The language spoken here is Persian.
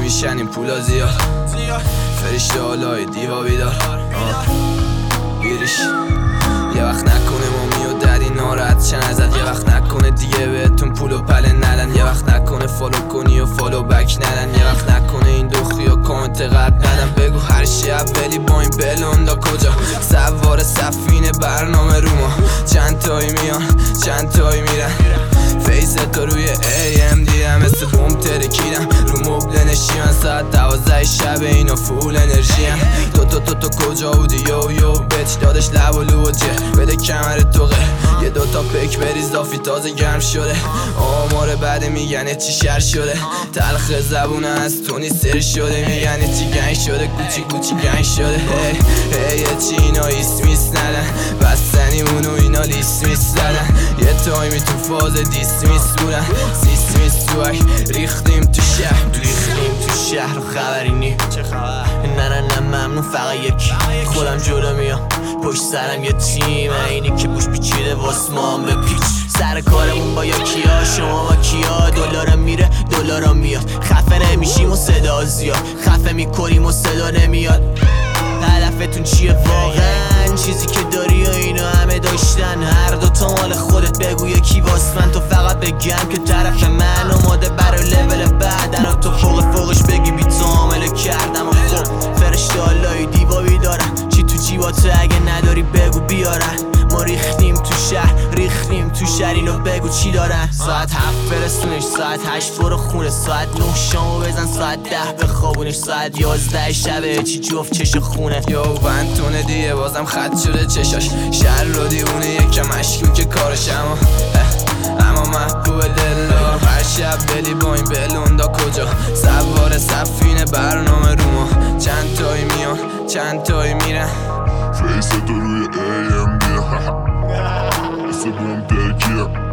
میشن این پولا زیاد فرشته حالای دیوا بیدار بیریش یه وقت نکنه مامی و دری ناراحت چن ازت یه وقت نکنه دیگه بهتون پول و پله ندن یه وقت نکنه فالو کنی و فالو بک ندن یه وقت نکنه این دوخی و کامنت قلب ندن بگو هر شی اولی با این بلوندا کجا سوار سفینه برنامه رو ما چند تایی میان چند تایی میرن فیس تو روی AM دیدم مثل بوم ترکیدم رو مبل نشیمن ساعت 12 شب اینا فول انرژی هم تو کجا بودی یو بچ دادش لب و لو و جه بده کمر توقه یه دوتا پک بریز دافی تازه گرم شده آمار بعد میگن چی شر شده تلخ زبونه از تونی سر شده میگن چی گنگ شده کوچی گنگ شده هی چی اینا ایست میست ندن بستنی اونو اینا لیست میست دادن یه تایمی تو فاز دیست میست بودن سیست میست تو ریختیم تو شهر و خبری نی چه خبر نه ممنون فقط یکی خودم جلو میام پشت سرم یه تیم اینی که بوش پیچیده واس ما به پیچ سر کارمون با یکیا شما با کیا دلارم میره دلارم میاد خفه نمیشیم و صدا زیاد خفه میکنیم و صدا نمیاد هدفتون چیه واقعا چیزی که داری و اینا همه داشتن هر دوتا مال خودت بگو یکی واس من تو فقط بگم که طرف من اومده برای لول بعدن و تو فوقش بگی بی تو عامله کردم و خب فرشته حالای دیوا بیدارن چی تو جیباتو اگه نداری بگو بیارن ما ریختیم تو شهر اینو بگو چی دارن ساعت 7 برسونش ساعت 8 برو خونه ساعت 9 شامو بزن ساعت 10 بخوابونش ساعت 11 شبه چی جفت چش خونه یو بنتونه دیگه بازم خط شده چشاش شهر رو دیونه یکم مشکوک کارش اما محبوب دلا هر شب بلی با این بلوندا کجا سوار سفینه برنامه رو ما چند تایی میان چند تایی میرن فیس تو روی AM دیدم مثل بوم ترکیه